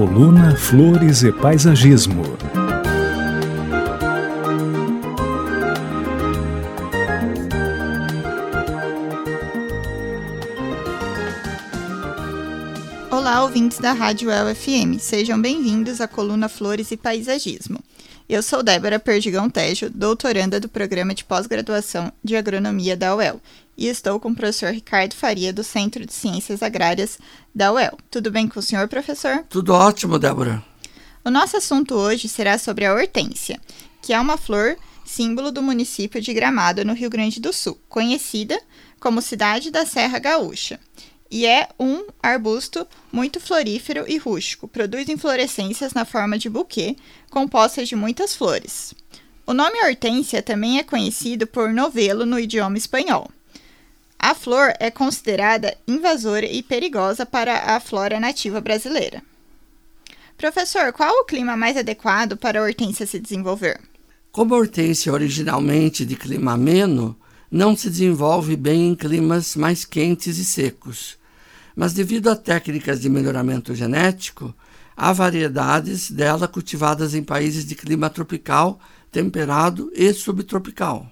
Coluna Flores e Paisagismo. Olá, ouvintes da Rádio UEL FM, sejam bem-vindos à Coluna Flores e Paisagismo. Eu sou Débora Perdigão Tejo, doutoranda do Programa de Pós-Graduação de Agronomia da UEL, e estou com o professor Ricardo Faria, do Centro de Ciências Agrárias da UEL. Tudo bem com o senhor, professor? Tudo ótimo, Débora. O nosso assunto hoje será sobre a hortênsia, que é uma flor símbolo do município de Gramado, no Rio Grande do Sul, conhecida como Cidade da Serra Gaúcha. E é um arbusto muito florífero e rústico. Produz inflorescências na forma de buquê, compostas de muitas flores. O nome hortênsia também é conhecido por novelo no idioma espanhol. A flor é considerada invasora e perigosa para a flora nativa brasileira. Professor, qual o clima mais adequado para a hortênsia se desenvolver? Como a hortênsia é originalmente de clima ameno, não se desenvolve bem em climas mais quentes e secos. Mas devido a técnicas de melhoramento genético, há variedades dela cultivadas em países de clima tropical, temperado e subtropical.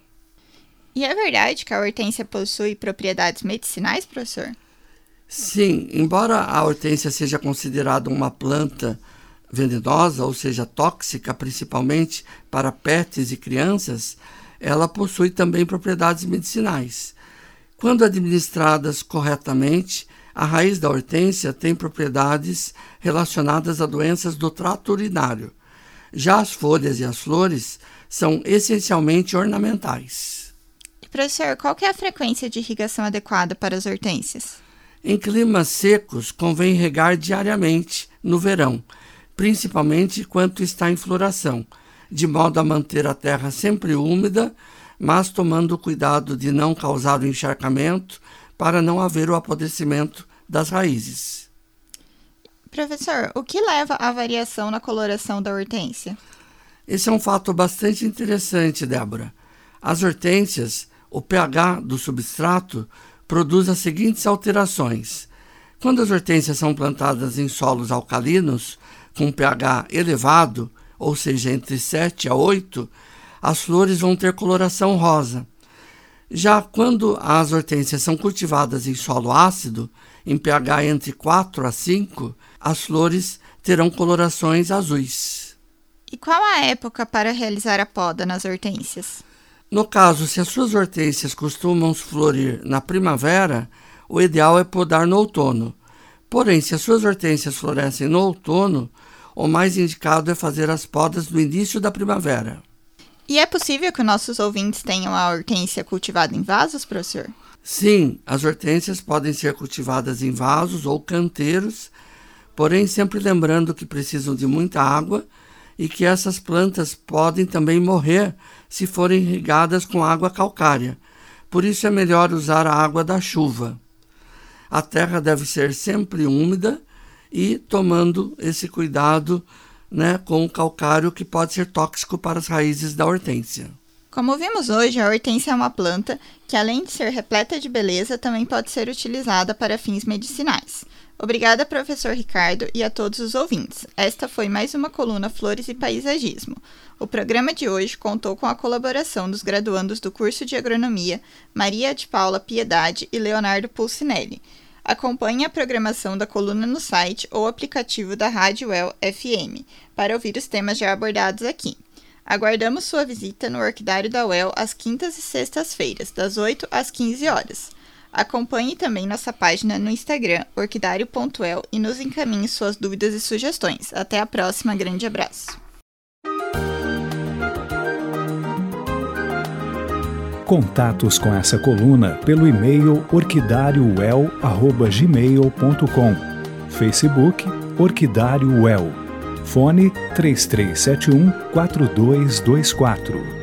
E é verdade que a hortênsia possui propriedades medicinais, professor? Sim, embora a hortênsia seja considerada uma planta venenosa, ou seja, tóxica, principalmente para pets e crianças, ela possui também propriedades medicinais. Quando administradas corretamente, a raiz da hortênsia tem propriedades relacionadas a doenças do trato urinário. Já as folhas e as flores são essencialmente ornamentais. Professor, qual que é a frequência de irrigação adequada para as hortênsias? Em climas secos, convém regar diariamente no verão, principalmente quando está em floração, de modo a manter a terra sempre úmida, mas tomando cuidado de não causar o encharcamento para não haver o apodrecimento das raízes. Professor, o que leva à variação na coloração da hortênsia? Esse é um fato bastante interessante, Débora. As hortênsias, o pH do substrato, produz as seguintes alterações. Quando as hortênsias são plantadas em solos alcalinos, com pH elevado, ou seja, entre 7 a 8, as flores vão ter coloração rosa. Já quando as hortênsias são cultivadas em solo ácido, em pH entre 4 a 5, as flores terão colorações azuis. E qual a época para realizar a poda nas hortênsias? No caso, se as suas hortênsias costumam florir na primavera, o ideal é podar no outono. Porém, se as suas hortênsias florescem no outono, o mais indicado é fazer as podas no início da primavera. E é possível que nossos ouvintes tenham a hortênsia cultivada em vasos, professor? Sim, as hortênsias podem ser cultivadas em vasos ou canteiros, porém sempre lembrando que precisam de muita água e que essas plantas podem também morrer se forem irrigadas com água calcária. Por isso é melhor usar a água da chuva. A terra deve ser sempre úmida e tomando esse cuidado, com o calcário, que pode ser tóxico para as raízes da hortênsia. Como vimos hoje, a hortênsia é uma planta que, além de ser repleta de beleza, também pode ser utilizada para fins medicinais. Obrigada, professor Ricardo, e a todos os ouvintes. Esta foi mais uma coluna Flores e Paisagismo. O programa de hoje contou com a colaboração dos graduandos do curso de Agronomia Maria de Paula Piedade e Leonardo Pulcinelli. Acompanhe a programação da coluna no site ou aplicativo da Rádio UEL FM para ouvir os temas já abordados aqui. Aguardamos sua visita no Orquidário da UEL às quintas e sextas-feiras, das 8 às 15 horas. Acompanhe também nossa página no Instagram, orquidario.uel, e nos encaminhe suas dúvidas e sugestões. Até a próxima, grande abraço. Contatos com essa coluna pelo e-mail orquidariouel@gmail.com. Facebook Orquidário UEL. Fone 3371-4224.